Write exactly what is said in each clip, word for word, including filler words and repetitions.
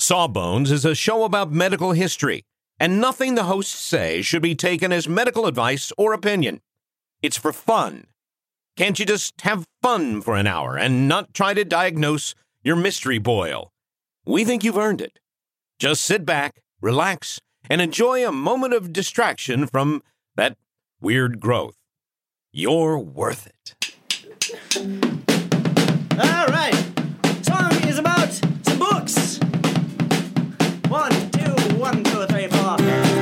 Sawbones is a show about medical history, and nothing the hosts say should be taken as medical advice or opinion. It's for fun. Can't you just have fun for an hour and not try to diagnose your mystery boil? We think you've earned it. Just sit back, relax, and enjoy a moment of distraction from that weird growth. You're worth it. All right. Song is about some books. One, two, one, two, three, four.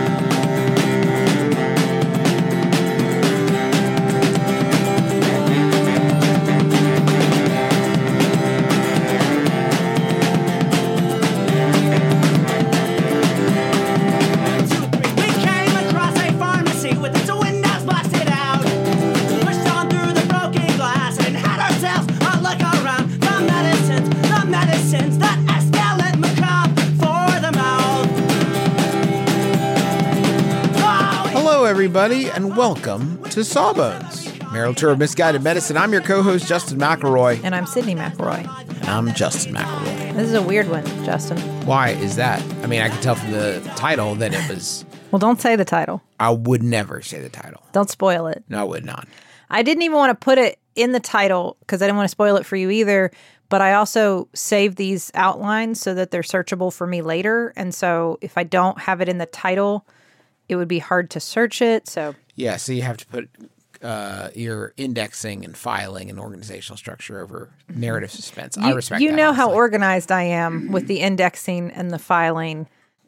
Hello, everybody, and welcome to Sawbones, Marital Tour of Misguided Medicine. I'm your co-host, Justin McElroy. And I'm Sydney McElroy. And I'm Justin McElroy. This is a weird one, Justin. Why is that? I mean, I can tell from the title that it was... Well, don't say the title. I would never say the title. Don't spoil it. No, I would not. I didn't even want to put it in the title because I didn't want to spoil it for you either. But I also saved these outlines so that they're searchable for me later. And so if I don't have it in the title, it would be hard to search it. So yeah, so you have to put uh, your indexing and filing and organizational structure over narrative suspense. You, I respect you that. You know honestly. how organized I am with the indexing and the filing.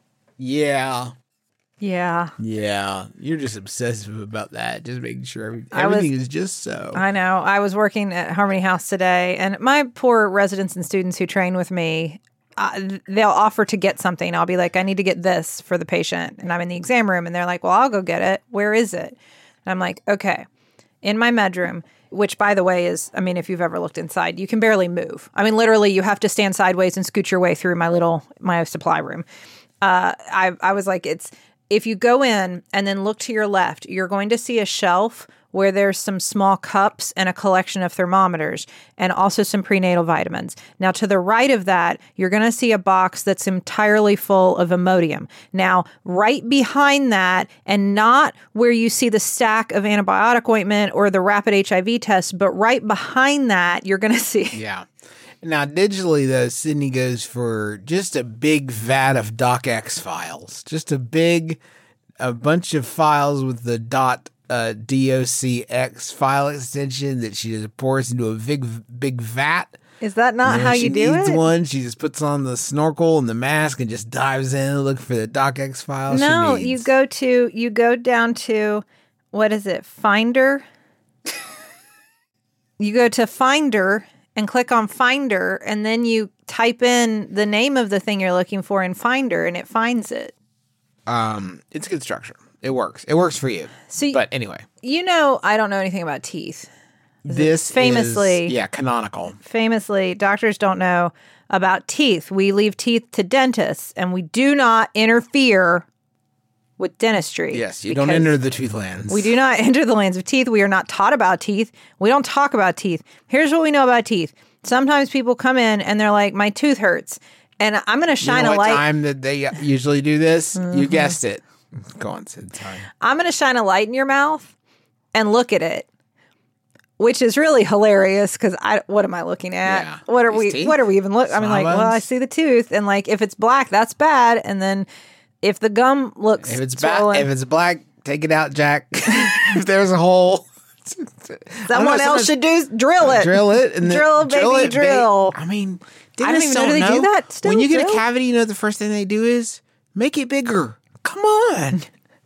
Yeah. Yeah. Yeah. You're just obsessive about that. Just making sure every, I everything was, is just so. I know. I was working at Harmony House today, and my poor residents and students who train with me, uh, they'll offer to get something. I'll be like, I need to get this for the patient. And I'm in the exam room, and they're like, well, I'll go get it. Where is it? And I'm like, okay, in my bedroom, which, by the way, is, I mean, if you've ever looked inside, you can barely move. I mean, literally, you have to stand sideways and scoot your way through my little, my supply room. Uh, I, I was like, it's... If you go in and then look to your left, you're going to see a shelf where there's some small cups and a collection of thermometers and also some prenatal vitamins. Now, to the right of that, you're going to see a box that's entirely full of Imodium. Now, right behind that, and not where you see the stack of antibiotic ointment or the rapid H I V test, but right behind that, you're going to see... Yeah. Now, digitally, though, Sydney goes for just a big vat of docx files. Just a big, a bunch of files with the dot uh, docx file extension that she just pours into a big, big vat. Is that not how you do it? She needs one. She just puts on the snorkel and the mask and just dives in and looks for the docx files. No, she needs. you go to, you go down to, what is it, Finder? You go to Finder and click on Finder, and then you type in the name of the thing you're looking for in Finder, and it finds it. Um, it's good structure. It works. It works for you. So, but anyway, you know, I don't know anything about teeth. This famously, is, yeah, canonical. Famously, doctors don't know about teeth. We leave teeth to dentists, and we do not interfere with dentistry. Yes, you don't enter the tooth lands. We do not enter the lands of teeth. We are not taught about teeth. We don't talk about teeth. Here's what we know about teeth. Sometimes people come in and they're like, my tooth hurts. And I'm going to shine you know a what light. time that they usually do this? Mm-hmm. You guessed it. Go on, Sid. Sorry. I'm going to shine a light in your mouth and look at it, which is really hilarious because I, what am I looking at? Yeah. What are These we, teeth? what are we even looking? I mean, like, well, I see the tooth, and like, if it's black, that's bad. And then if the gum looks If it's swollen, ba- if it's black, take it out, Jack. If there's a hole, someone else should do drill it. Drill it and then, drill, baby, drill. It, drill. Ba- I mean, I don't even know, do they do that still? When you get drill? a cavity, you know the first thing they do is make it bigger. Come on.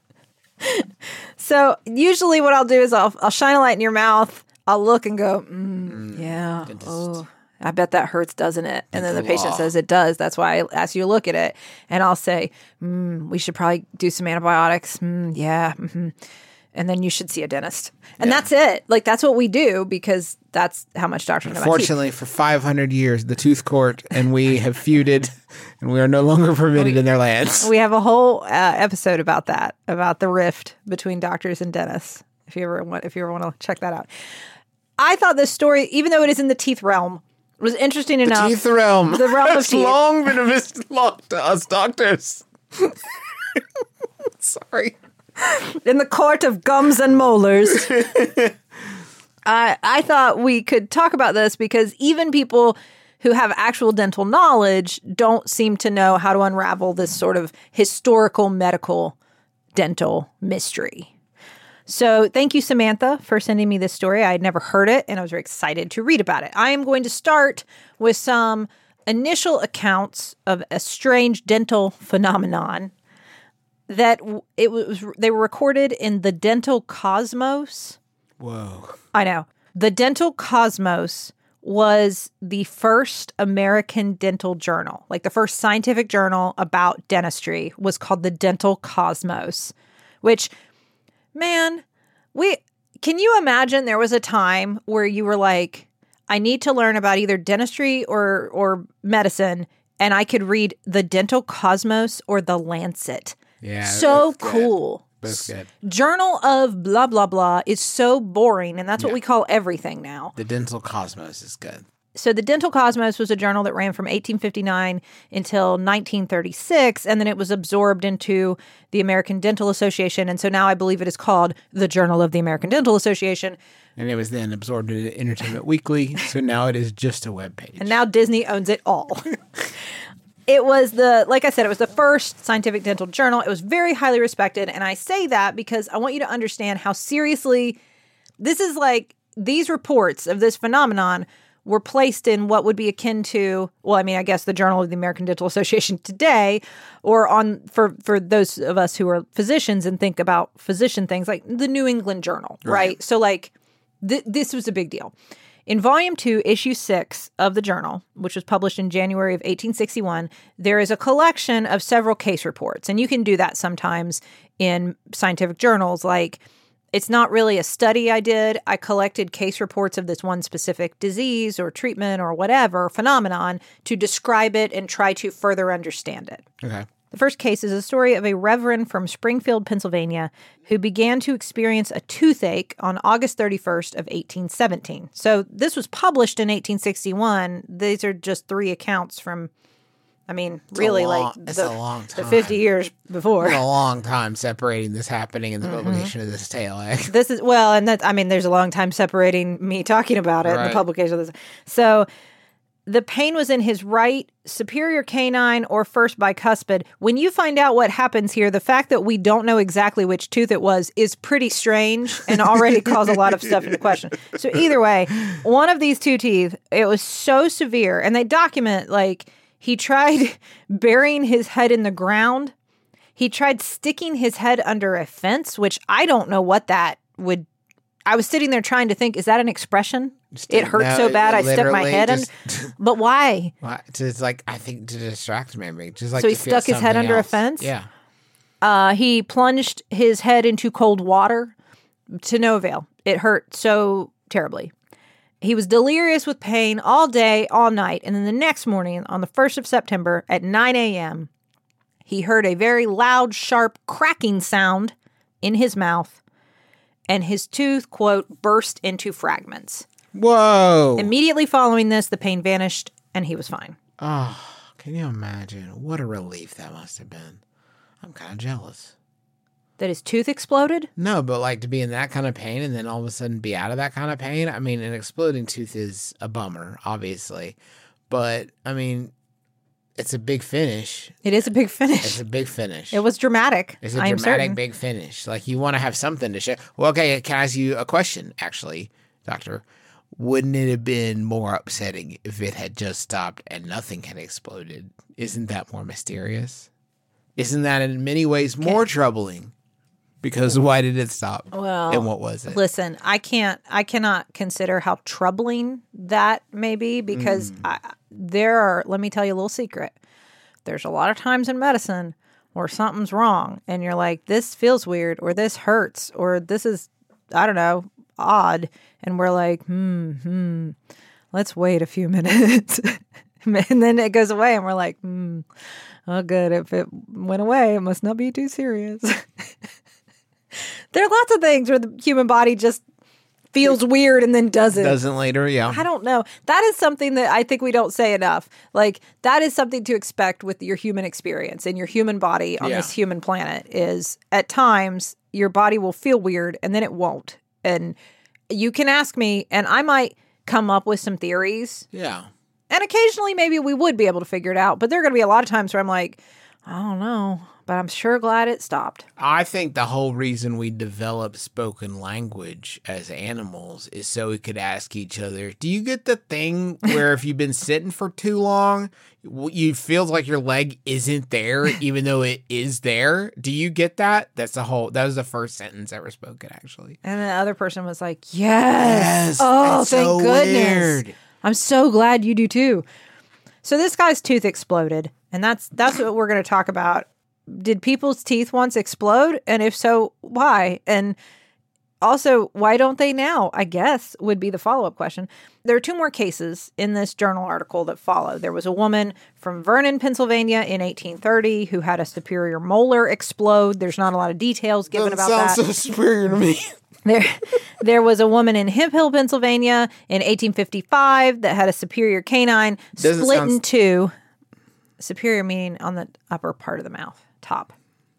So usually, what I'll do is I'll I'll shine a light in your mouth. I'll look and go, mm, mm, yeah. Dentist. Oh, I bet that hurts, doesn't it? And then the Dental patient law. says it does. That's why I ask you to look at it. And I'll say, mm, we should probably do some antibiotics. Mm, yeah. Mm-hmm. And then you should see a dentist. And Yeah. that's it. Like, that's what we do because that's how much doctors know about teeth. Unfortunately, for five hundred years, the tooth court and we have feuded, and we are no longer permitted in their lands. We have a whole uh, episode about that, about the rift between doctors and dentists. If you ever want, if you ever want to check that out. I thought this story, even though it is in the teeth realm, It was interesting enough. Teeth realm. The realm of has teeth. long been a mislocked to us doctors. Sorry. In the court of gums and molars. I I thought we could talk about this because even people who have actual dental knowledge don't seem to know how to unravel this sort of historical medical dental mystery. So thank you, Samantha, for sending me this story. I had never heard it, and I was very excited to read about it. I am going to start with some initial accounts of a strange dental phenomenon that it was. They were recorded in the Dental Cosmos. Whoa. I know. The Dental Cosmos was the first American dental journal. Like the first scientific journal about dentistry was called the Dental Cosmos, which, man, we can you imagine there was a time where you were like, I need to learn about either dentistry or or medicine, and I could read the Dental Cosmos or the Lancet. Yeah. So that's good. cool. That's good. Journal of blah, blah, blah is so boring, and that's what Yeah. we call everything now. The Dental Cosmos is good. So the Dental Cosmos was a journal that ran from eighteen fifty-nine until nineteen thirty-six, and then it was absorbed into the American Dental Association, and so now I believe it is called the Journal of the American Dental Association. And it was then absorbed into Entertainment Weekly, so now it is just a web page. And now Disney owns it all. It was the, like I said, it was the first scientific dental journal. It was very highly respected. And I say that because I want you to understand how seriously this is like these reports of this phenomenon were placed in what would be akin to, well, I mean, I guess the Journal of the American Dental Association today, or on for, for those of us who are physicians and think about physician things like the New England Journal, right? right? So like th- this was a big deal. In Volume two, Issue six of the journal, which was published in January of eighteen sixty-one, there is a collection of several case reports. And you can do that sometimes in scientific journals. Like, it's not really a study I did. I collected case reports of this one specific disease or treatment or whatever phenomenon to describe it and try to further understand it. Okay. The first case is a story of a reverend from Springfield, Pennsylvania, who began to experience a toothache on August thirty-first of eighteen seventeen. So this was published in eighteen sixty-one. These are just three accounts from, I mean, It's really a long, like it's the, a long the time. fifty years before. It's a long time separating this happening and the Mm-hmm. publication of this tale. Eh? This is, well, and that, I mean, there's a long time separating me talking about it and Right. the publication of this. So the pain was in his right superior canine or first bicuspid. When you find out what happens here, the fact that we don't know exactly which tooth it was is pretty strange and already calls a lot of stuff into question. So either way, one of these two teeth, it was so severe. And they document, like, he tried burying his head in the ground. He tried sticking his head under a fence, which I don't know what that would. I was sitting there trying to think, is that an expression? It hurt No, so bad I stuck my literally head in. just- But why? Why- It's like, I think to distract maybe. Just like So he to feel stuck his head something under a else. fence? Yeah. Uh, he plunged his head into cold water to no avail. It hurt so terribly. He was delirious with pain all day, all night. And then the next morning, on the first of September at nine a.m., he heard a very loud, sharp cracking sound in his mouth. And his tooth, quote, burst into fragments. Whoa. Immediately following this, the pain vanished and he was fine. Oh, can you imagine? What a relief that must have been. I'm kind of jealous. That his tooth exploded? No, but like to be in that kind of pain and then all of a sudden be out of that kind of pain. I mean, an exploding tooth is a bummer, obviously. But, I mean, it's a big finish. It is a big finish. It's a big finish. It was dramatic. It's a I am dramatic certain. big finish. Like you want to have something to show. Well, okay, can I ask you a question, actually, Doctor? Wouldn't it have been more upsetting if it had just stopped and nothing had exploded? Isn't that more mysterious? Isn't that in many ways more troubling? Because why did it stop? Well, and what was it? Listen, I can't, I cannot consider how troubling that may be because Mm. I, there are, let me tell you a little secret. There's a lot of times in medicine where something's wrong and you're like, this feels weird or this hurts or this is, I don't know, odd. And we're like, hmm, hmm, let's wait a few minutes. And then it goes away and we're like, hmm, oh, good. If it went away, it must not be too serious. There are lots of things where the human body just feels weird and then doesn't. Doesn't later, yeah. I don't know. That is something that I think we don't say enough. Like, that is something to expect with your human experience and your human body on Yeah. this human planet is at times your body will feel weird and then it won't. And you can ask me and I might come up with some theories. Yeah. And occasionally maybe we would be able to figure it out. But there are going to be a lot of times where I'm like, I don't know. But I'm sure glad it stopped. I think the whole reason we developed spoken language as animals is so we could ask each other, do you get the thing where if you've been sitting for too long, you feel like your leg isn't there even though it is there? Do you get that? That's the whole, that was the first sentence ever spoken, actually. And the other person was like, yes. Yes, Oh, that's thank so goodness. weird. I'm so glad you do too. So this guy's tooth exploded. And that's that's what we're going to talk about. Did people's teeth once explode? And if so, why? And also, why don't they now? I guess would be the follow-up question. There are two more cases in this journal article that follow. There was a woman from Vernon, Pennsylvania in eighteen thirty who had a superior molar explode. There's not a lot of details given about that. Sounds so superior to me. There, there was a woman in Hemp Hill, Pennsylvania in eighteen fifty-five that had a superior canine Doesn't split sound- in two. Superior meaning on the upper part of the mouth. Top.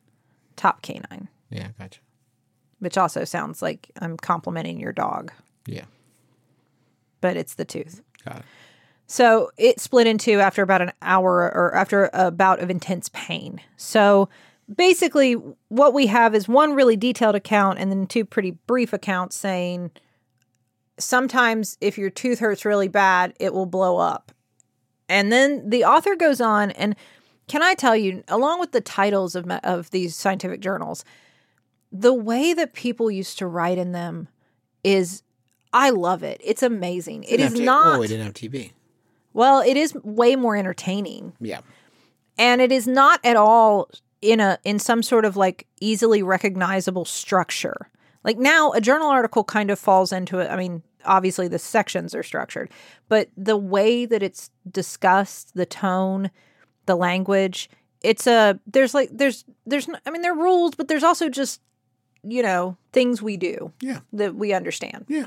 Top canine. Yeah, gotcha. Which also sounds like I'm complimenting your dog. Yeah, But it's the tooth. got it. So it split in two after about an hour or after a bout of intense pain. So basically what we have is one really detailed account and then two pretty brief accounts saying sometimes if your tooth hurts really bad, it will blow up. And then the author goes on and can I tell you, along with the titles of of these scientific journals, the way that people used to write in them is, I love it. It's amazing. It is Didn't have T- not, Well, we didn't have T V. well, it is way more entertaining. Yeah. And it is not at all in a in some sort of like easily recognizable structure. Like now, a journal article kind of falls into it. I mean, obviously the sections are structured, but the way that it's discussed, the tone, the language, it's a there's like there's there's I mean there are rules, but there's also just, you know, things we do Yeah. that we understand. Yeah.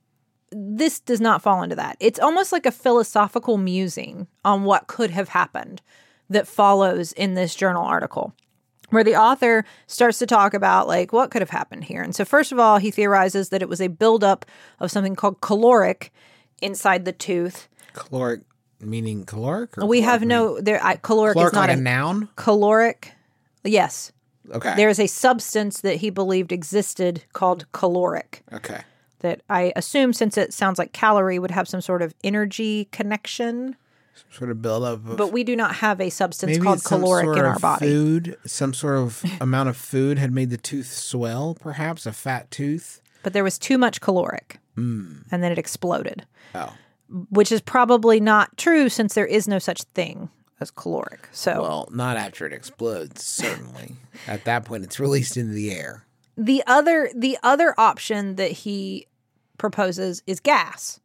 This does not fall into that. It's almost like a philosophical musing on what could have happened that follows in this journal article, where the author starts to talk about like what could have happened here. And so first of all, he theorizes that it was a buildup of something called caloric inside the tooth. Caloric meaning caloric? Or We caloric have meaning- no there. I, caloric, Caloric is not like a a noun? caloric. Yes, Okay. there is a substance that he believed existed called caloric. Okay. That I assume, since it sounds like calorie, would have some sort of energy connection. Sort of buildup of But we do not have a substance maybe called it's some caloric sort in of our body. Food, some sort of amount of food had made the tooth swell, perhaps a fat tooth. But there was too much caloric, Mm. and then it exploded, Oh. which is probably not true since there is no such thing as caloric. So Well, not after it explodes, certainly. At that point, it's released into the air. the other the other option that he proposes is gas,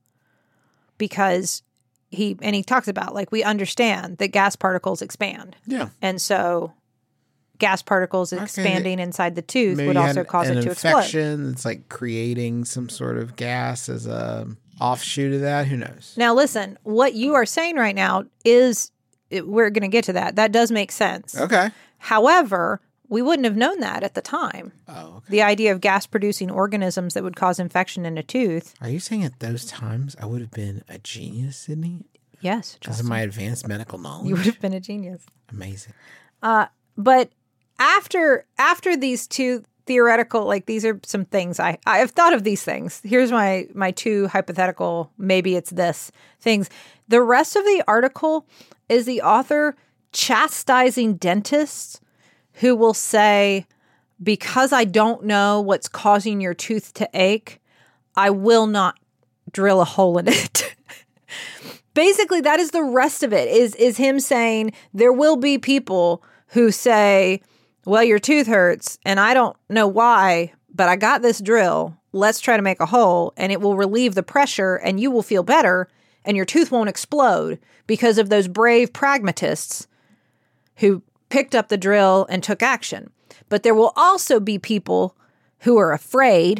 because he and he talks about like we understand that gas particles expand, Yeah. and so gas particles expanding inside the tooth Maybe would you also had cause an it to explode. infection. It's like creating some sort of gas as a offshoot of that. Who knows? Now, listen, what you are saying right now is it, we're going to get to that. That does make sense. Okay. However, we wouldn't have known that at the time. Oh, okay. The idea of gas producing organisms that would cause infection in a tooth. Are you saying at those times I would have been a genius, Sydney? Yes, Because of Justin, my advanced medical knowledge? you would have been a genius. Amazing. But after after these two theoretical, like these are some things I I've thought of these things. Here's my my two hypothetical, maybe it's this things. The rest of the article is the author chastising dentists who will say, because I don't know what's causing your tooth to ache, I will not drill a hole in it. Basically, that is the rest of it, is is him saying there will be people who say, well, your tooth hurts and I don't know why, but I got this drill. Let's try to make a hole and it will relieve the pressure and you will feel better and your tooth won't explode because of those brave pragmatists who picked up the drill and took action. But there will also be people who are afraid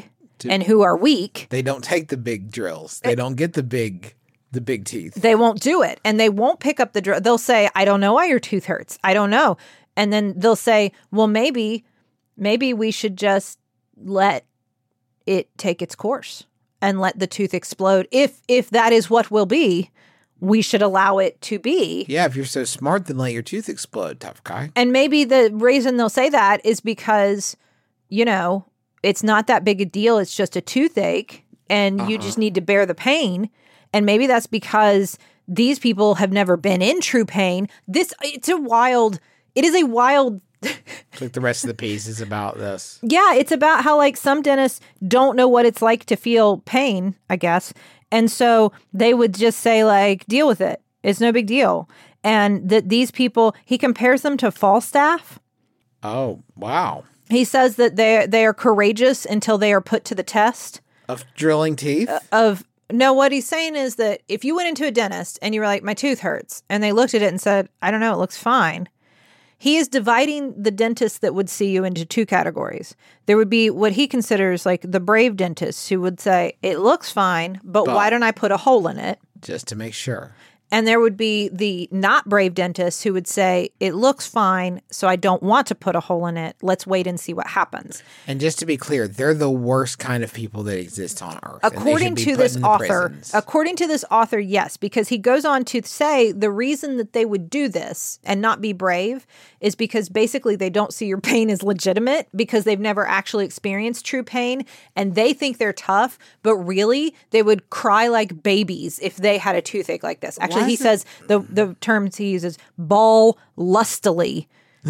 and who are weak, They don't take the big drills. They don't get the big the big teeth. they won't do it. And they won't pick up the drill. They'll say, I don't know why your tooth hurts. I don't know. And then they'll say, well, maybe, maybe we should just let it take its course and let the tooth explode. If if that is what will be, we should allow it to be. Yeah, if you're so smart, then let your tooth explode, tough guy. And maybe the reason they'll say that is because, you know, it's not that big a deal. It's just a toothache and uh-huh. you just need to bear the pain. And maybe that's because these people have never been in true pain. This, it's a wild, it is a wild like the rest of the piece is about this. Yeah, it's about how like some dentists don't know what it's like to feel pain, I guess. And so they would just say like, deal with it. It's no big deal. And that these people, he compares them to Falstaff. Oh, wow. He says that they they are courageous until they are put to the test. Of drilling teeth? Uh, of no, what he's saying is that if you went into a dentist and you were like, my tooth hurts, and they looked at it and said, I don't know, it looks fine. He is dividing the dentists that would see you into two categories. There would be what he considers like the brave dentists who would say, it looks fine, but, but why don't I put a hole in it? Just to make sure. And there would be the not brave dentists who would say, it looks fine, so I don't want to put a hole in it. Let's wait and see what happens. And just to be clear, they're the worst kind of people that exist on Earth. According to this author, according to this author, yes, because he goes on to say the reason that they would do this and not be brave is because basically they don't see your pain as legitimate because they've never actually experienced true pain and they think they're tough, but really they would cry like babies if they had a toothache like this. Actually, he says the the terms he uses, bawl lustily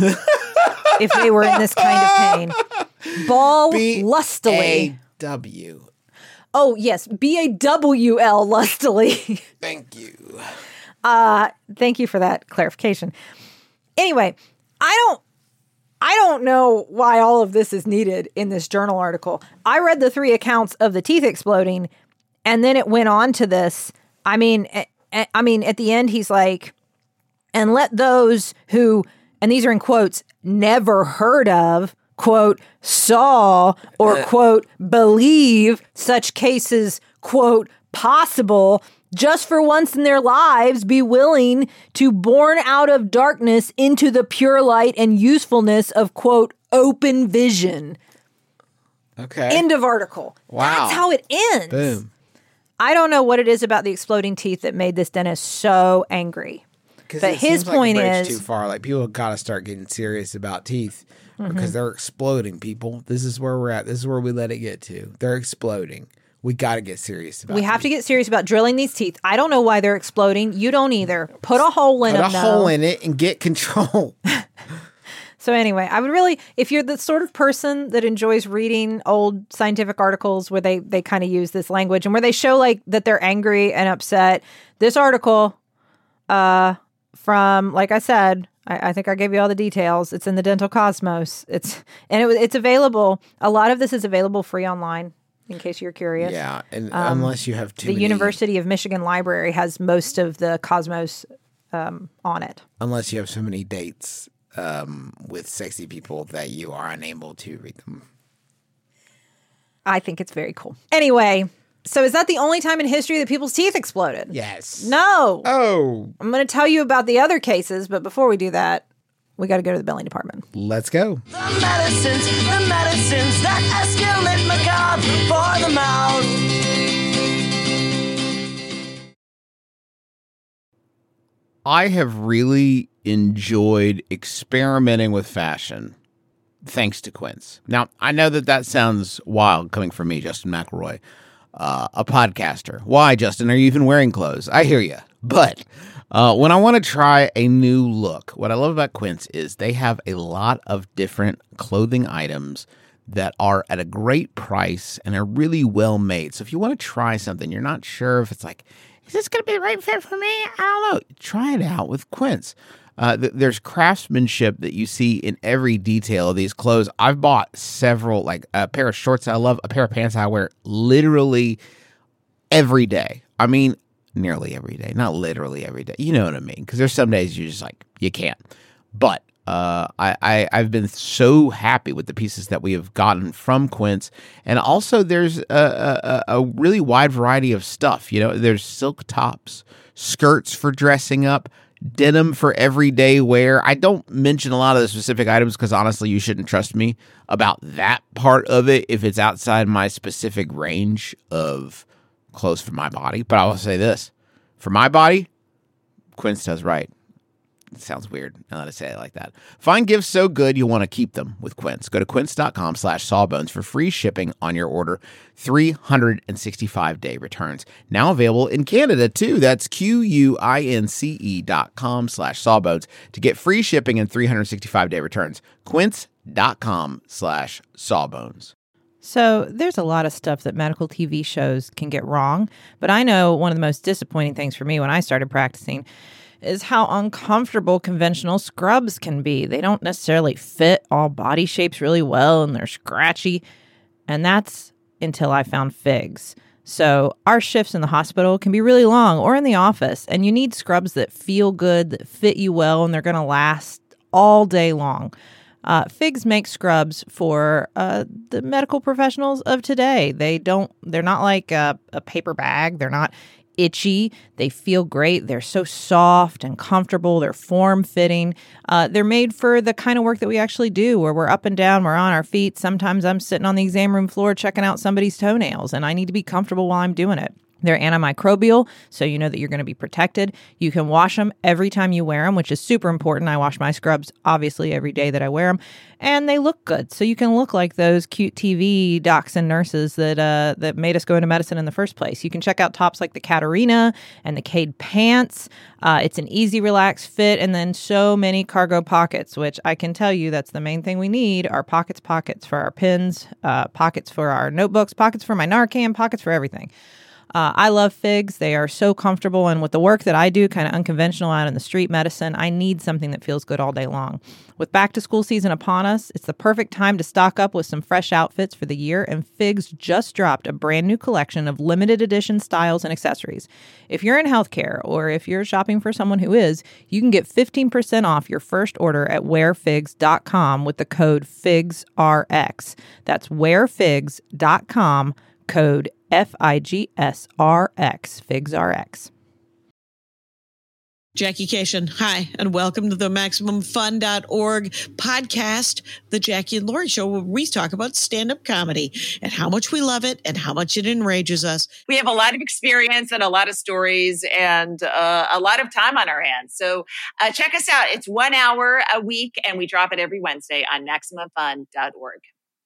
if they were in this kind of pain. Bawl B- lustily. A W. Oh, yes. B A W L lustily. Thank you. Uh, thank you for that clarification. Anyway, I don't I don't know why all of this is needed in this journal article. I read the three accounts of the teeth exploding, and then it went on to this. I mean, I mean, at the end, he's like, and let those who, and these are in quotes, never heard of, quote, saw, or quote, believe such cases, quote, possible, just for once in their lives be willing to born out of darkness into the pure light and usefulness of, quote, open vision. Okay. End of article. Wow. That's how it ends. Boom. I don't know what it is about the exploding teeth that made this dentist so angry. But his point is too far. Like people got to start getting serious about teeth mm-hmm. because they're exploding. People, this is where we're at. This is where we let it get to. They're exploding. We got to get serious about. We teeth. have to get serious about drilling these teeth. I don't know why they're exploding. You don't either. Put a hole in Put them. Put a hole in it and get control. So anyway, I would really, if you're the sort of person that enjoys reading old scientific articles where they, they kind of use this language and where they show like that they're angry and upset, this article uh, from, like I said, I, I think I gave you all the details. It's in the Dental Cosmos. It's and it, it's available. A lot of this is available free online in case you're curious. Yeah, and um, unless you have too the many, University of Michigan Library has most of the Cosmos um, on it. Unless you have so many dates. Um, with sexy people that you are unable to read them. I think it's very cool. Anyway, so is that the only time in history that people's teeth exploded? Yes. No. Oh. I'm going to tell you about the other cases, but before we do that, we got to go to the billing department. Let's go. The medicines, the medicines that escalate macabre for the mouth. I have really enjoyed experimenting with fashion thanks to Quince. Now, I know that that sounds wild coming from me, Justin McElroy, uh, a podcaster. Why, Justin? Are you even wearing clothes? I hear you. But uh, when I want to try a new look, what I love about Quince is they have a lot of different clothing items that are at a great price and are really well made. So if you want to try something, you're not sure if it's like, is this going to be the right fit for me? I don't know. Try it out with Quince. Uh, th- there's craftsmanship that you see in every detail of these clothes. I've bought several, like a pair of shorts I love, a pair of pants I wear literally every day. I mean, nearly every day, not literally every day. You know what I mean? Because there's some days you just like, you can't. But Uh, I, I, I've been so happy with the pieces that we have gotten from Quince. And also there's a, a, a really wide variety of stuff. You know, there's silk tops, skirts for dressing up, denim for everyday wear. I don't mention a lot of the specific items because honestly, you shouldn't trust me about that part of it if it's outside my specific range of clothes for my body. But I will say this, for my body, Quince does right. It sounds weird now that I say it like that. Find gifts so good you'll want to keep them with Quince. Go to quince.com slash sawbones for free shipping on your order. three hundred sixty-five day returns. Now available in Canada too. That's Q-U-I-N-C-E dot com slash sawbones to get free shipping and three hundred sixty-five day returns. Quince.com slash sawbones. So there's a lot of stuff that medical T V shows can get wrong, but I know one of the most disappointing things for me when I started practicing is how uncomfortable conventional scrubs can be. They don't necessarily fit all body shapes really well, and they're scratchy. And that's until I found Figs. So our shifts in the hospital can be really long or in the office, and you need scrubs that feel good, that fit you well, and they're going to last all day long. Uh, Figs makes scrubs for uh, the medical professionals of today. They don't, they're not like a, a paper bag. They're not itchy. They feel great. They're so soft and comfortable. They're form-fitting. Uh, they're made for the kind of work that we actually do, where we're up and down, we're on our feet. Sometimes I'm sitting on the exam room floor checking out somebody's toenails, and I need to be comfortable while I'm doing it. They're antimicrobial, so you know that you're going to be protected. You can wash them every time you wear them, which is super important. I wash my scrubs, obviously, every day that I wear them. And they look good, so you can look like those cute T V docs and nurses that uh, that made us go into medicine in the first place. You can check out tops like the Catarina and the Cade pants. Uh, it's an easy, relaxed fit, and then so many cargo pockets, which I can tell you that's the main thing we need, are pockets, pockets for our pens, uh, pockets for our notebooks, pockets for my Narcan, pockets for everything. Uh, I love Figs. They are so comfortable. And with the work that I do, kind of unconventional out in the street medicine, I need something that feels good all day long. With back to school season upon us, it's the perfect time to stock up with some fresh outfits for the year. And Figs just dropped a brand new collection of limited edition styles and accessories. If you're in healthcare or if you're shopping for someone who is, you can get fifteen percent off your first order at wear figs dot com with the code FIGSRX. That's wear figs dot com, code F I G S R X, FIGSRX. Jackie Cation, hi, and welcome to the Maximum Fun dot org podcast, The Jackie and Lauren Show, where we talk about stand-up comedy and how much we love it and how much it enrages us. We have a lot of experience and a lot of stories and uh, a lot of time on our hands. So uh, check us out. It's one hour a week, and we drop it every Wednesday on Maximum Fun dot org.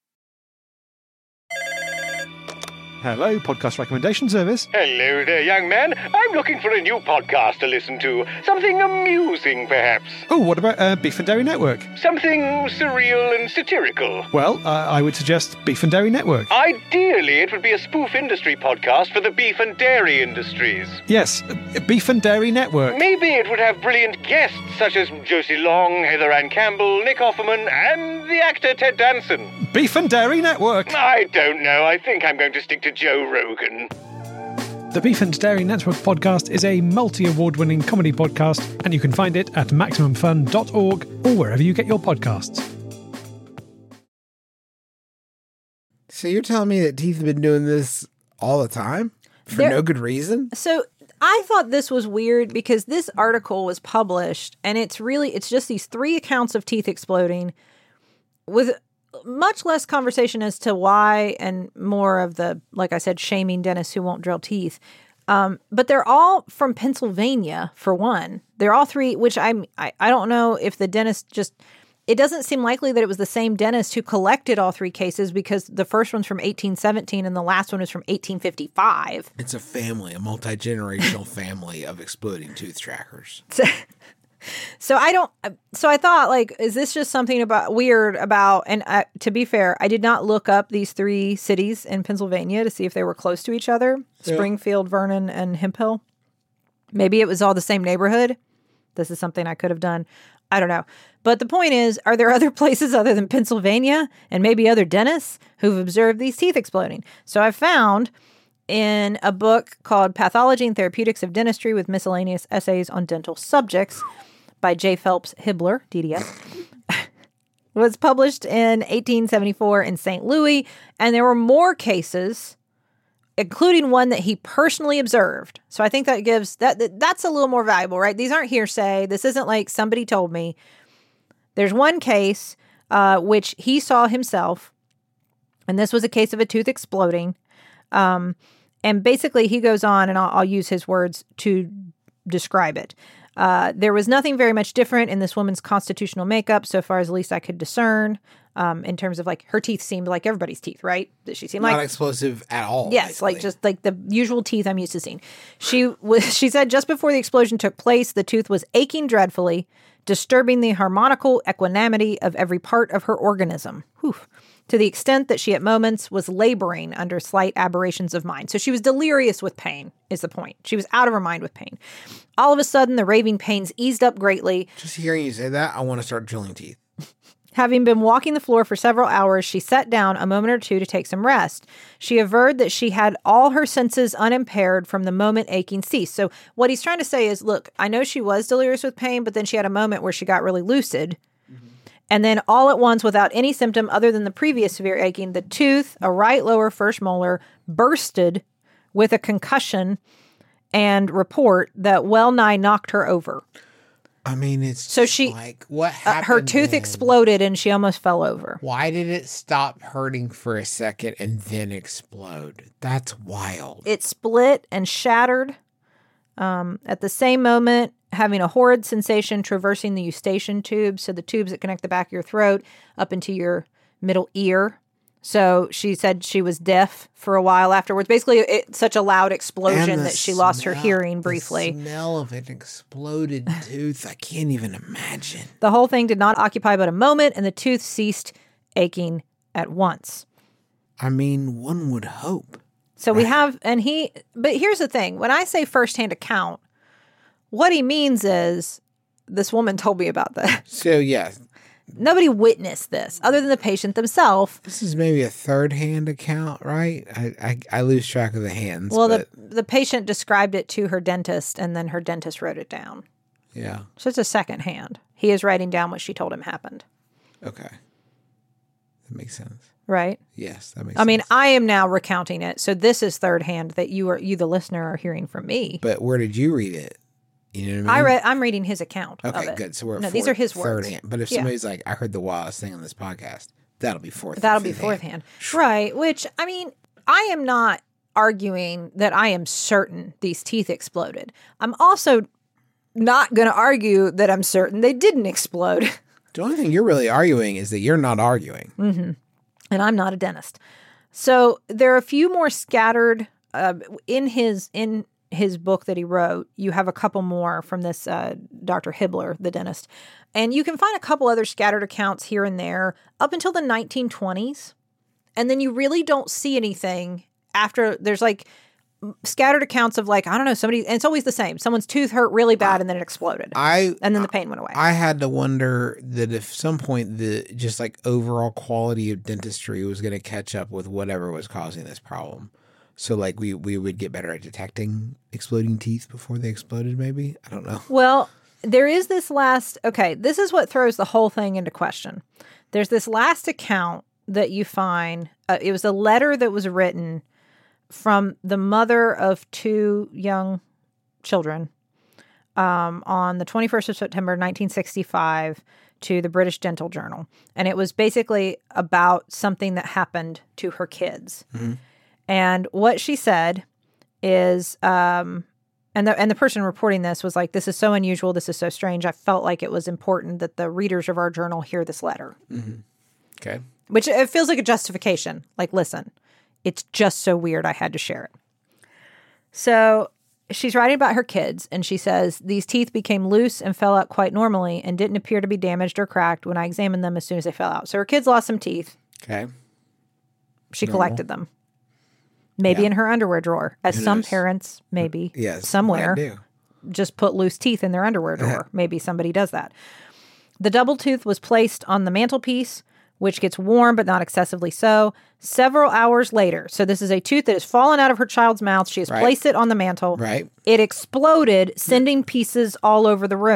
Hello, Podcast Recommendation Service. Hello there, young man. I'm looking for a new podcast to listen to. Something amusing, perhaps. Oh, what about uh, Beef and Dairy Network? Something surreal and satirical. Well, uh, I would suggest Beef and Dairy Network. Ideally, it would be a spoof industry podcast for the beef and dairy industries. Yes, uh, Beef and Dairy Network. Maybe it would have brilliant guests such as Josie Long, Heather Ann Campbell, Nick Offerman, and the actor Ted Danson. Beef and Dairy Network. I don't know. I think I'm going to stick to Joe Rogan. The Beef and Dairy Network podcast is a multi-award-winning comedy podcast, and you can find it at maximum fun dot org or wherever you get your podcasts. So you're telling me that Teeth have been doing this all the time for There- no good reason? So I thought this was weird because this article was published, and it's really, it's just these three accounts of teeth exploding with much less conversation as to why, and more of the, like I said, shaming dentists who won't drill teeth. Um, but they're all from Pennsylvania, for one. They're all three, which I'm, I, I don't know if the dentist just, it doesn't seem likely that it was the same dentist who collected all three cases, because the first one's from eighteen seventeen and the last one is from eighteen fifty-five. It's a family, a multi-generational family of exploding tooth trackers. So I don't, so I thought, like, is this just something about weird about, and uh, to be fair, I did not look up these three cities in Pennsylvania to see if they were close to each other, Yeah. Springfield, Vernon, and Hemphill. Maybe it was all the same neighborhood. This is something I could have done. I don't know. But the point is, are there other places other than Pennsylvania and maybe other dentists who've observed these teeth exploding? So I found in a book called Pathology and Therapeutics of Dentistry with Miscellaneous Essays on Dental Subjects by J. Phelps Hibbler, D D S, was published in eighteen seventy-four in Saint Louis, and there were more cases, including one that he personally observed. So I think that gives that, that that's a little more valuable, right? These aren't hearsay. This isn't like somebody told me. There's one case uh, which he saw himself, and this was a case of a tooth exploding. Um, and basically, he goes on, and I'll, I'll use his words to describe it. Uh, there was nothing very much different in this woman's constitutional makeup, so far as at least I could discern, um, in terms of like her teeth seemed like everybody's teeth, right? That she seemed Not like explosive at all. yes, basically. like just like the usual teeth I'm used to seeing. She was. She said just before the explosion took place, the tooth was aching dreadfully, disturbing the harmonical equanimity of every part of her organism. Whew. To the extent that she at moments was laboring under slight aberrations of mind. So she was delirious with pain, is the point. She was out of her mind with pain. All of a sudden, the raving pains eased up greatly. Just hearing you say that, I want to start drilling teeth. Having been walking the floor for several hours, she sat down a moment or two to take some rest. She averred that she had all her senses unimpaired from the moment aching ceased. So what he's trying to say is, look, I know she was delirious with pain, but then she had a moment where she got really lucid. And then all at once, without any symptom other than the previous severe aching, the tooth, a right lower first molar, bursted with a concussion and report that well nigh knocked her over. I mean, it's So just she- like, what Uh, happened? her tooth then? exploded and she almost fell over. Why did it stop hurting for a second and then explode? That's wild. It split and shattered. Um, at the same moment, having a horrid sensation traversing the eustachian tubes, so the tubes that connect the back of your throat up into your middle ear. So she said she was deaf for a while afterwards. Basically, it's such a loud explosion And the that she lost her smell- hearing the briefly. smell of an exploded tooth, I can't even imagine. The whole thing did not occupy but a moment, and the tooth ceased aching at once. I mean, one would hope. So we have, and he, but here's the thing. When I say firsthand account, what he means is this woman told me about that. So, yeah, Nobody witnessed this other than the patient themselves. this is maybe a third-hand account, right? I, I I lose track of the hands. Well, but, the, the patient described it to her dentist, and then her dentist wrote it down. yeah, So it's a second hand. He is writing down what she told him happened, okay. That makes sense. right? Yes, that makes I mean, sense. I am now recounting it. So this is third hand that you are, you, the listener, are hearing from me. But where did you read it? You know what I I mean? read. I'm reading his account. of Okay, it. good. So we're at no, these fourth- are his third words. hand. But if Yeah. somebody's like, I heard the wildest thing on this podcast, that'll be fourth. That'll be fifth fourth hand. Right. Which, I mean, I am not arguing that I am certain these teeth exploded. I'm also not going to argue that I'm certain they didn't explode. The only thing you're really arguing is that you're not arguing. Mm-hmm. And I'm not a dentist. So there are a few more scattered uh, in his in his book that he wrote. You have a couple more from this uh, Doctor Hibbler, the dentist. And you can find a couple other scattered accounts here and there up until the nineteen twenties. And then you really don't see anything after. There's like scattered accounts of like, I don't know, somebody, and it's always the same. Someone's tooth hurt really bad and then it exploded. I and then the pain went away. I had to wonder that if some point the just like overall quality of dentistry was going to catch up with whatever was causing this problem. So like we we would get better at detecting exploding teeth before they exploded. Maybe I don't know. Well, there is this last, okay, this is what throws the whole thing into question. There's this last account that you find. Uh, it was a letter that was written from the mother of two young children um, on the twenty-first of September, nineteen sixty-five, to the British Dental Journal. And it was basically about something that happened to her kids. Mm-hmm. And what she said is, um, and the and the person reporting this was like, "This is so unusual. This is so strange. I felt like it was important that the readers of our journal hear this letter." Mm-hmm. Okay. Which it feels like a justification. Like, listen, it's just so weird. I had to share it. So she's writing about her kids, and she says, "These teeth became loose and fell out quite normally and didn't appear to be damaged or cracked when I examined them as soon as they fell out." So her kids lost some teeth. Okay. She Normal. collected them. Maybe Yeah. in her underwear drawer, as Who some knows? parents, maybe, Yes. somewhere, I do. just put loose teeth in their underwear drawer. Maybe somebody does that. The double tooth was placed on the mantelpiece, which gets warm but not excessively so. Several hours later, so this is a tooth that has fallen out of her child's mouth. She has Right. placed it on the mantel. Right. It exploded, sending pieces all over the room.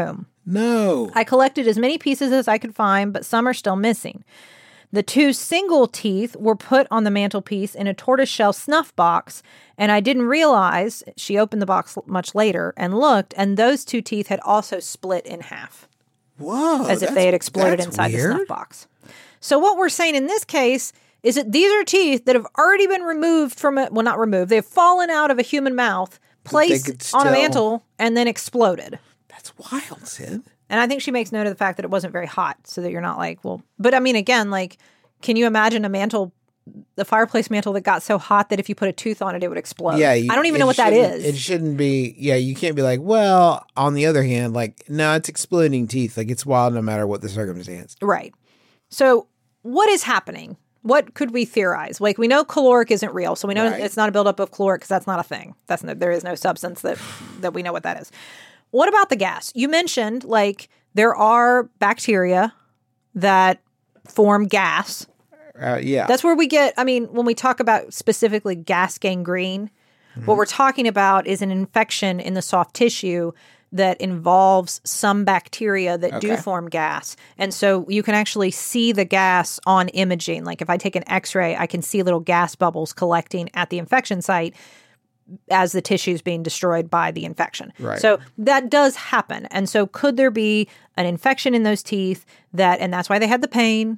No. I collected as many pieces as I could find, but some are still missing. The two single teeth were put on the mantelpiece in a tortoiseshell snuff box, and I didn't realize, she opened the box much later and looked, and those two teeth had also split in half. Whoa. As if they had exploded inside weird. the snuff box. So what we're saying in this case is that these are teeth that have already been removed from a, well, not removed, they've fallen out of a human mouth, placed still... on a mantle, and then exploded. That's wild, Sid. And I think she makes note of the fact that it wasn't very hot, so that you're not like, well, but I mean, again, like, can you imagine a mantle, the fireplace mantle that got so hot that if you put a tooth on it, it would explode? Yeah. You, I don't even know what that is. It shouldn't be, yeah, you can't be like, well, on the other hand, like, no, it's exploding teeth. Like, it's wild no matter what the circumstance. Right. So what is happening? What could we theorize? Like, we know caloric isn't real, so we know right. it's not a buildup of caloric because that's not a thing. That's no, there is no substance that, that we know what that is. What about the gas? You mentioned, like, there are bacteria that form gas. Uh, yeah. That's where we get, I mean, when we talk about specifically gas gangrene, mm-hmm. what we're talking about is an infection in the soft tissue that involves some bacteria that okay. do form gas. And so you can actually see the gas on imaging. Like if I take an x-ray, I can see little gas bubbles collecting at the infection site as the tissue is being destroyed by the infection. Right. So that does happen. And so could there be an infection in those teeth that, and that's why they had the pain,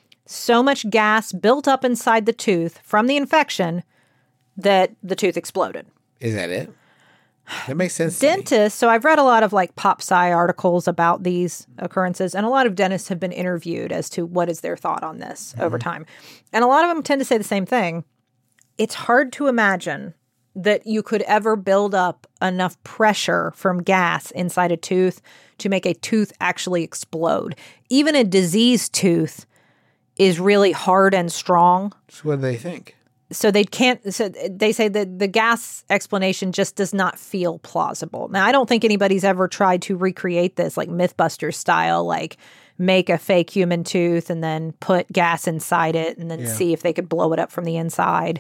so much gas built up inside the tooth from the infection that the tooth exploded. Is that it? That makes sense. Dentists, so I've read a lot of like pop sci articles about these occurrences, and a lot of dentists have been interviewed as to what is their thought on this mm-hmm. over time. And a lot of them tend to say the same thing. It's hard to imagine that you could ever build up enough pressure from gas inside a tooth to make a tooth actually explode. Even a diseased tooth is really hard and strong. So what do they think? So they can't, so they say that the gas explanation just does not feel plausible. Now, I don't think anybody's ever tried to recreate this like Mythbusters style, like make a fake human tooth and then put gas inside it and then yeah. see if they could blow it up from the inside.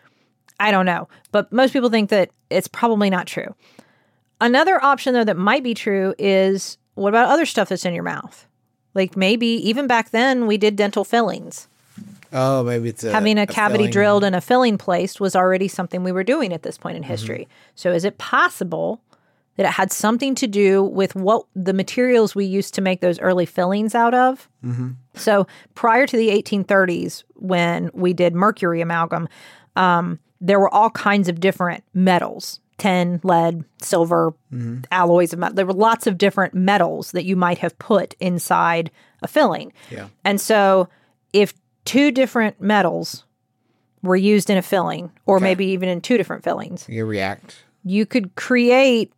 I don't know. But most people think that it's probably not true. Another option, though, that might be true is what about other stuff that's in your mouth? Like maybe even back then we did dental fillings. Oh, maybe it's a, having a, a cavity filling. drilled and a filling placed was already something we were doing at this point in history. Mm-hmm. So is it possible that it had something to do with what the materials we used to make those early fillings out of? Mm-hmm. So prior to the eighteen thirties, when we did mercury amalgam, um, there were all kinds of different metals. Tin, lead, silver, mm-hmm. alloys of metal. There were lots of different metals that you might have put inside a filling. Yeah. And so if two different metals were used in a filling, or okay. maybe even in two different fillings, you react. You could create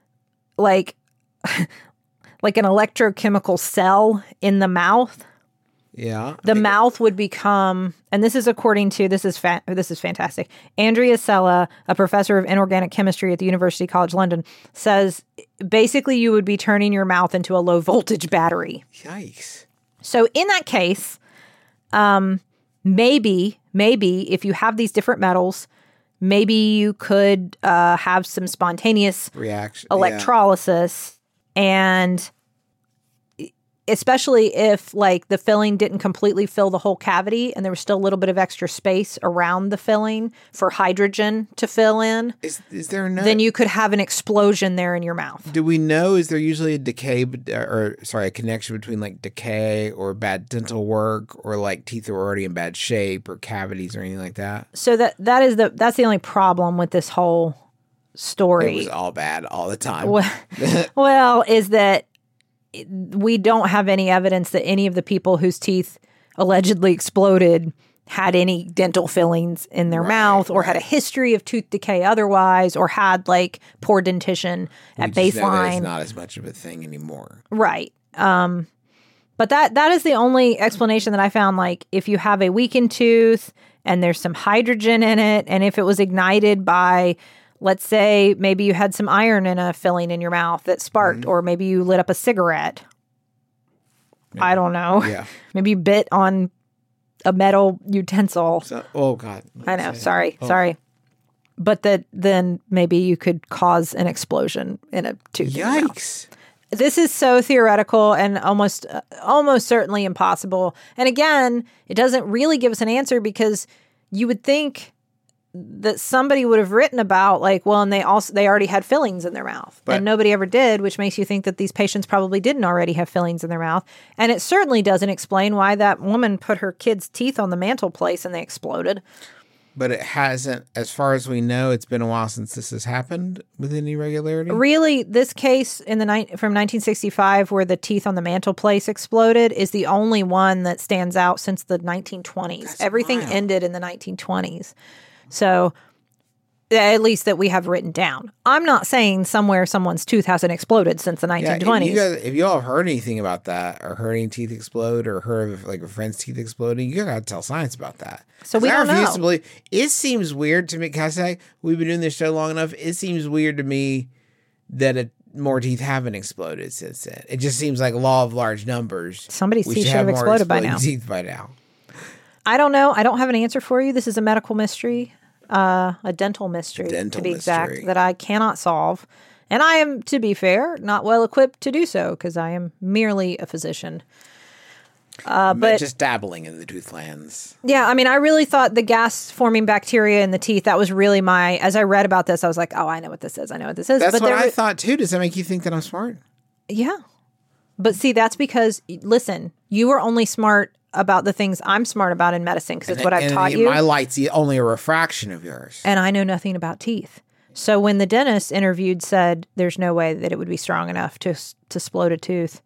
like like an electrochemical cell in the mouth. Yeah. The mouth would become, and this is according to, this is fa- this is fantastic. Andrea Sella, a professor of inorganic chemistry at the University College London, says basically you would be turning your mouth into a low voltage battery. Yikes. So in that case, um, maybe, maybe if you have these different metals, maybe you could uh, have some spontaneous reaction, electrolysis yeah. and especially if like the filling didn't completely fill the whole cavity and there was still a little bit of extra space around the filling for hydrogen to fill in. Is is there no? Then you could have an explosion there in your mouth. Do we know, is there usually a decay or sorry, a connection between like decay or bad dental work or like teeth are already in bad shape or cavities or anything like that? So that that is the that's the only problem with this whole story. It was all bad all the time. Well, well is that we don't have any evidence that any of the people whose teeth allegedly exploded had any dental fillings in their right, mouth or right. had a history of tooth decay otherwise or had like poor dentition we at just baseline. Know that it's not as much of a thing anymore. Right. Um, but that that is the only explanation that I found. Like if you have a weakened tooth and there's some hydrogen in it, and if it was ignited by, let's say maybe you had some iron in a filling in your mouth that sparked, mm-hmm. or maybe you lit up a cigarette. Yeah. I don't know. Yeah. Maybe you bit on a metal utensil. So, oh, God. I know. Sorry. Oh. Sorry. But that then maybe you could cause an explosion in a tooth. Yikes. this is so theoretical and almost uh, almost certainly impossible. And again, it doesn't really give us an answer because you would think that somebody would have written about like, well, and they also they already had fillings in their mouth, But- and nobody ever did, which makes you think that these patients probably didn't already have fillings in their mouth. And it certainly doesn't explain why that woman put her kid's teeth on the mantelpiece and they exploded. But it hasn't, as far as we know, it's been a while since this has happened with any regularity. Really, this case in the ni- from nineteen sixty-five, where the teeth on the mantelpiece exploded, is the only one that stands out since the nineteen twenties. That's Everything wild. ended in the nineteen twenties. So, at least that we have written down. I'm not saying somewhere someone's tooth hasn't exploded since the Yeah, nineteen if twenties. you guys, if y'all have heard anything about that, or heard any teeth explode, or heard of like a friend's teeth exploding, you gotta tell science about that. So we 'Cause I don't refuse know. to believe. It seems weird to me. Can I say we've been doing this show long enough? It seems weird to me that it, more teeth haven't exploded since then. It just seems like law of large numbers. Somebody's We teeth should should have more exploded by exploding now. Teeth by now. I don't know. I don't have an answer for you. This is a medical mystery, uh, a dental mystery, Dental to be exact, mystery. that I cannot solve. And I am, to be fair, not well equipped to do so because I am merely a physician. Uh, but just dabbling in the toothlands. yeah, I mean, I really thought the gas forming bacteria in the teeth, that was really my, as I read about this, I was like, oh, I know what this is. I know what this is. That's but what there I wa- thought too. Does that make you think that I'm smart? Yeah. But see, that's because, listen, you are only smart about the things I'm smart about in medicine because it's what I've and taught and you. My light's only a refraction of yours. And I know nothing about teeth. So when the dentist interviewed said there's no way that it would be strong enough to to explode a tooth,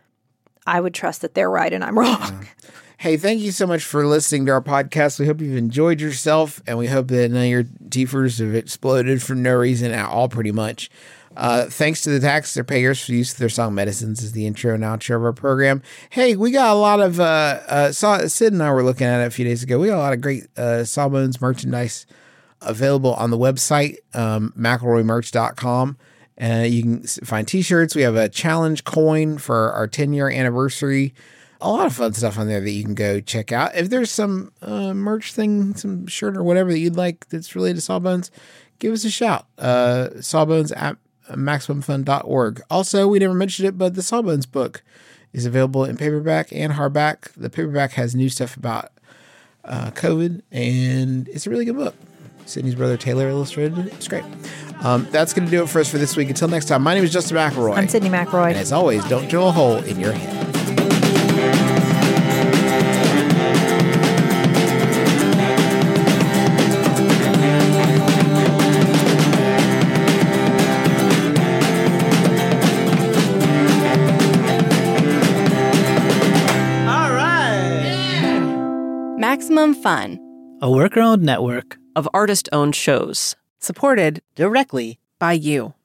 I would trust that they're right and I'm wrong. Hey, thank you so much for listening to our podcast. We hope you've enjoyed yourself, and we hope that none of your teethers have exploded for no reason at all, pretty much. Uh, thanks to the taxpayer payers for the use of their song Medicines as the intro and outro of our program. Hey, we got a lot of, uh, uh, saw, Sid and I were looking at it a few days ago. We got a lot of great uh, Sawbones merchandise available on the website, um, McElroy Merch dot com. Uh, you can s- find t-shirts. We have a challenge coin for our ten-year anniversary. A lot of fun stuff on there that you can go check out. If there's some uh, merch thing, some shirt or whatever that you'd like that's related to Sawbones, give us a shout. Uh, Sawbones at maximum fun dot org. Also, we never mentioned it, but the Sawbones book is available in paperback and hardback. The paperback has new stuff about uh, COVID, and it's a really good book. Sydney's brother Taylor illustrated it. It's great. Um, that's going to do it for us for this week. Until next time, my name is Justin McElroy. I'm Sydney McRoy. And as always, don't drill a hole in your head. All right. Maximum Fun. A worker-owned network of artist-owned shows. supported directly By you.